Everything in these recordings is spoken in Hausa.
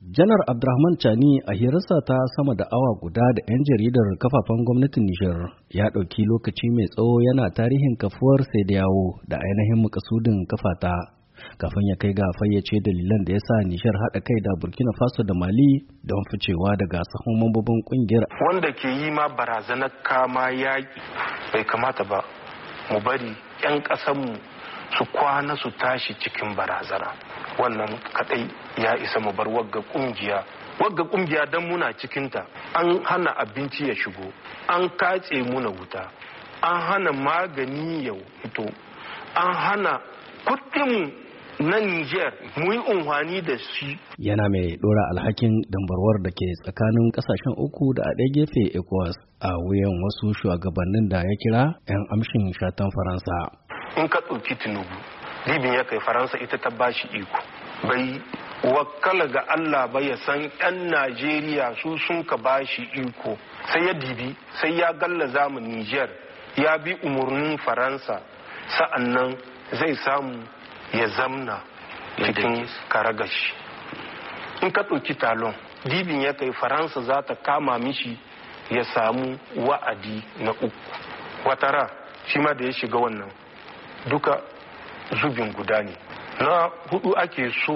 Janar Abdurrahman Chani a hirarsa ta sama da awa guda da 'yan jaridar kafafen gwamnatin Nijar ya ɗauki lokaci mai tsawo yana tarihin kafuwar Sediyawo da ainihin makasudin kafata kafin ya kai ga fayyace dalilan da ya sa Nijar haɗa kai da Burkina Faso da Mali don ficewa daga sahun mambobin ƙungiyar. Wanda ke yi ma barazanar kama yaƙi bai kamata ba mu bari 'yan ƙasanmu su kwana su tashi cikin barazana. Wannan kadai ya isa mu bar wagga kungiya dan muna cikinta. An hana abinci ya shigo, an katse muna wuta, an hana magani ya fito, an hana kudin na Niger mu yi unhwani da shi. Yana mai dora alhakin dambarwar da ke tsakanin kasashen uku da a ɗaya gefe ECOWAS a wuyan wasu shugabannin da ya kira 'yan amshin shatan Faransa. In ka ɗauki Tinubu, Libin ya kai Faransa ita ta bashi iko. Bai wakala ga Allah ba ya san 'yan Najeriya su sun ka bashi iko. Sai ya dibi, sai ya gallaza mu Niger, ya bi umarnin Faransa, sa'annan zai samu ya zamna cikin karagashi. In ka ɗauki Talon, Libin ya kai Faransa za ta kama mishi ya samu wa'adi na 3. Watara shi ma da ya shiga wannan duka zubin guda ne. Na 4 ake so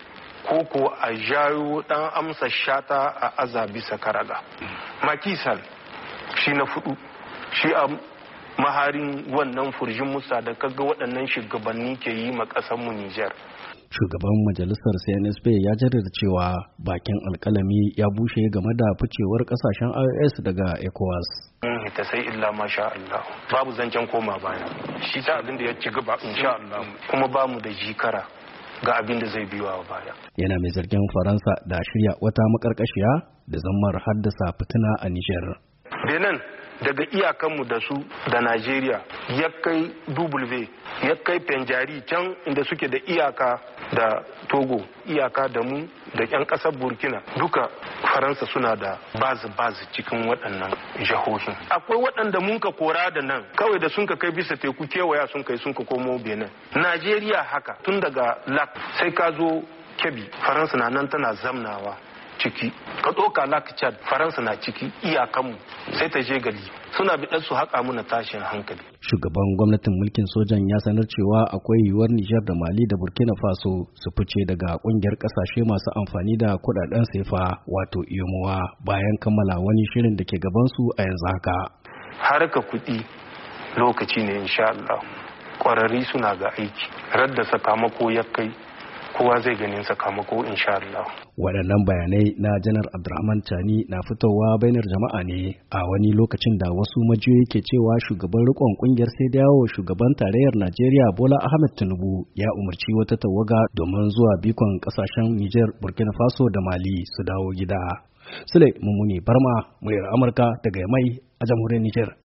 koko a jayo dan amsa shata a aza bisa karaga. Makisal shi na 4 shi a maharin wannan furjin musa da kaga waɗannan shugabanni ke yi ma mu Nijar. Shugaban majalisar CNSP ya jaddada cewa bakin alkalami ya bushe game da ficewar kasashen IOS daga ECOWAS. Ta sai illa masha Allah, babu zancen koma baya. Shi ta abin da ya ci gaba insha Allah, kuma ba mu da jikara ga abin da zai biyo baya. Yana mai zargin Faransa da shirya wata makarkashiya da zammar haddasa fitina a Nijar. Benin daga iyakanmu da su da Najeriya ya kai W, ya kai Penjari can inda suke da iyaka da Togo, iyaka da mu da 'yan ƙasar Burkina, duka Faransa suna da bazi cikin waɗannan jihohin. Akwai waɗanda mun ka kora da nan kawai da sun ka kai bisa teku kewaya sun ka komo Benin. Najeriya haka tun daga Lak sai ka zo Kebbi, Faransa na nan tana zamnawa ciki. Ka ɗauka Lak Chad, Faransa na ciki iyakanmu sai ta je gali suna biɗar su haƙa muna tashin hankali. Shugaban gwamnatin mulkin sojan ya sanar cewa akwai yiwuwar Nijar da Mali da Burkina Faso su fice daga ƙungiyar ƙasashe masu amfani da kuɗaɗen sefa wato iyomowa bayan kammala wani shirin da ke gabansu a yanzu haka. Harka kuɗi lokaci ne insha Allah. Ƙwararri suna ga aiki. Radda sakamako ya kai kowa zai ganin sakamako insha Allah. Waɗannan bayanai na Janar Abdurrahman Chani na fitowa bainar jama'a ne a wani lokacin da wasu majiyoyi ke cewa shugaban rikon kungiyar Sediyawo shugaban tarayyar Najeriya Bola Ahmed Tinubu ya umarci wata tawaga domin zuwa bikon kasashen Niger, Burkina Faso da Mali su dawo gida. Sule Mummuni Barma, muryar Amurka daga Yamai a jamhuriyar Niger.